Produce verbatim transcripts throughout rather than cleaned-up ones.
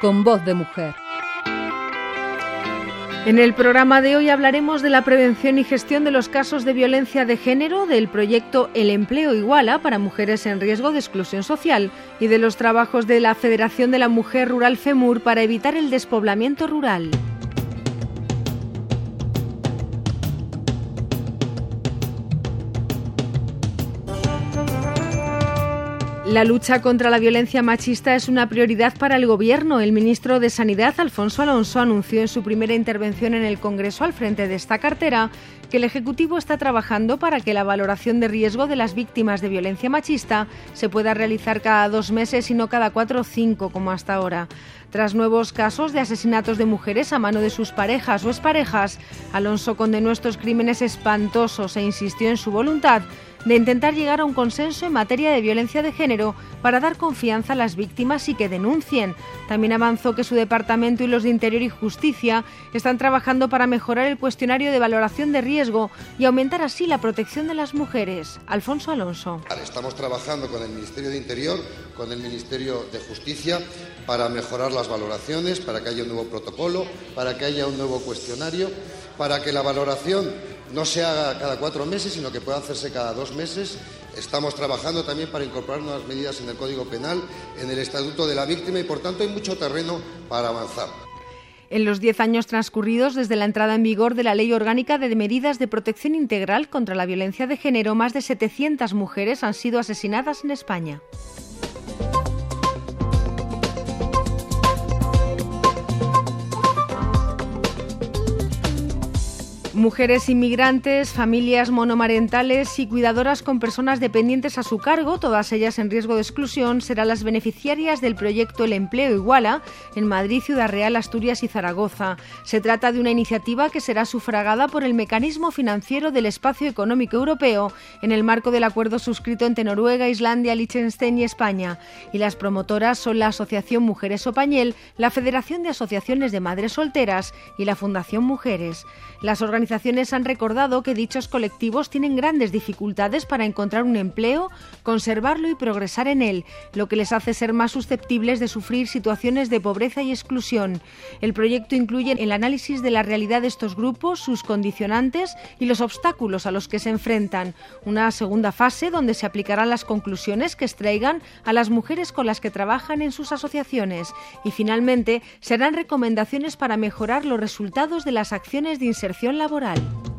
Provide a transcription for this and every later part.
con voz de mujer. En el programa de hoy hablaremos de la prevención y gestión de los casos de violencia de género, del proyecto El Empleo Iguala para mujeres en riesgo de exclusión social y de los trabajos de la Federación de la Mujer Rural FEMUR para evitar el despoblamiento rural. La lucha contra la violencia machista es una prioridad para el Gobierno. El ministro de Sanidad, Alfonso Alonso, anunció en su primera intervención en el Congreso al frente de esta cartera que el Ejecutivo está trabajando para que la valoración de riesgo de las víctimas de violencia machista se pueda realizar cada dos meses y no cada cuatro o cinco, como hasta ahora. Tras nuevos casos de asesinatos de mujeres a mano de sus parejas o exparejas, Alonso condenó estos crímenes espantosos e insistió en su voluntad de intentar llegar a un consenso en materia de violencia de género para dar confianza a las víctimas y que denuncien. También avanzó que su departamento y los de Interior y Justicia están trabajando para mejorar el cuestionario de valoración de riesgo y aumentar así la protección de las mujeres. Alfonso Alonso. Estamos trabajando con el Ministerio de Interior, con el Ministerio de Justicia, para mejorar las valoraciones, para que haya un nuevo protocolo, para que haya un nuevo cuestionario, para que la valoración no se haga cada cuatro meses, sino que pueda hacerse cada dos meses. Estamos trabajando también para incorporar nuevas medidas en el Código Penal, en el Estatuto de la Víctima y, por tanto, hay mucho terreno para avanzar. En los diez años transcurridos desde la entrada en vigor de la Ley Orgánica de Medidas de Protección Integral contra la Violencia de Género, más de setecientas mujeres han sido asesinadas en España. Mujeres inmigrantes, familias monomarentales y cuidadoras con personas dependientes a su cargo, todas ellas en riesgo de exclusión, serán las beneficiarias del proyecto El Empleo Iguala en Madrid, Ciudad Real, Asturias y Zaragoza. Se trata de una iniciativa que será sufragada por el Mecanismo Financiero del Espacio Económico Europeo en el marco del acuerdo suscrito entre Noruega, Islandia, Liechtenstein y España. Y las promotoras son la Asociación Mujeres Opañel, la Federación de Asociaciones de Madres Solteras y la Fundación Mujeres. Las organizaciones han recordado que dichos colectivos tienen grandes dificultades para encontrar un empleo, conservarlo y progresar en él, lo que les hace ser más susceptibles de sufrir situaciones de pobreza y exclusión. El proyecto incluye el análisis de la realidad de estos grupos, sus condicionantes y los obstáculos a los que se enfrentan. Una segunda fase donde se aplicarán las conclusiones que extraigan a las mujeres con las que trabajan en sus asociaciones. Y finalmente serán recomendaciones para mejorar los resultados de las acciones de inserción laboral.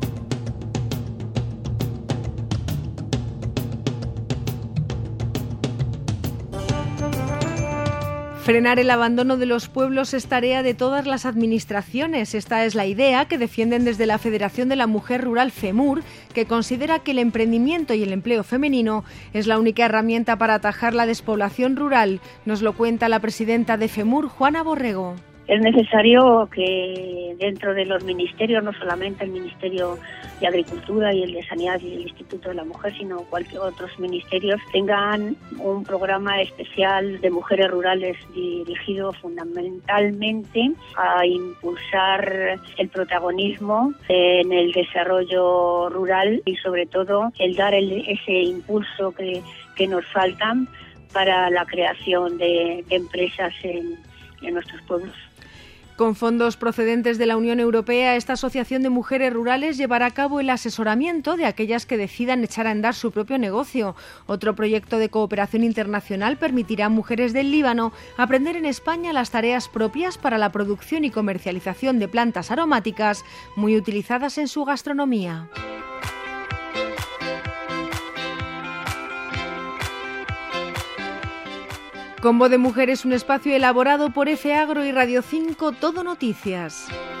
Frenar el abandono de los pueblos es tarea de todas las administraciones. Esta es la idea que defienden desde la Federación de la Mujer Rural FEMUR, que considera que el emprendimiento y el empleo femenino es la única herramienta para atajar la despoblación rural. Nos lo cuenta la presidenta de FEMUR, Juana Borrego. Es necesario que dentro de los ministerios, no solamente el Ministerio de Agricultura y el de Sanidad y el Instituto de la Mujer, sino cualquier otros ministerios, tengan un programa especial de mujeres rurales dirigido fundamentalmente a impulsar el protagonismo en el desarrollo rural y sobre todo el dar el, ese impulso que, que nos falta para la creación de, de empresas en, en nuestros pueblos. Con fondos procedentes de la Unión Europea, esta Asociación de Mujeres Rurales llevará a cabo el asesoramiento de aquellas que decidan echar a andar su propio negocio. Otro proyecto de cooperación internacional permitirá a mujeres del Líbano aprender en España las tareas propias para la producción y comercialización de plantas aromáticas muy utilizadas en su gastronomía. Con Voz de Mujer es un espacio elaborado por F Agro y Radio cinco Todo Noticias.